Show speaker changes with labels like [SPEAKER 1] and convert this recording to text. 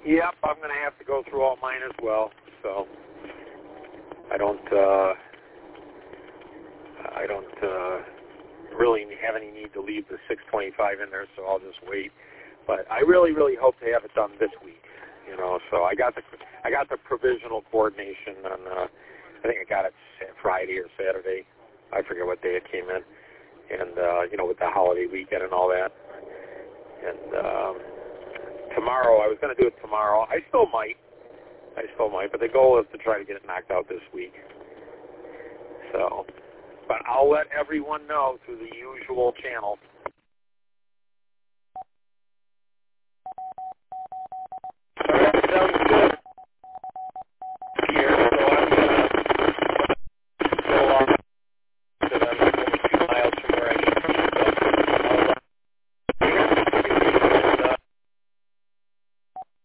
[SPEAKER 1] Yep, I'm going to have to go through all mine as well. So I don't really have any need to leave the 625 in there, so I'll just wait. But I really, really hope to have it done this week. You know, so I got the provisional coordination on. I think I got it Friday or Saturday. I forget what day it came in. And you know, with the holiday weekend and all that. And tomorrow, I was going to do it tomorrow. I still might, but the goal is to try to get it knocked out this week. So, but I'll let everyone know through the usual channel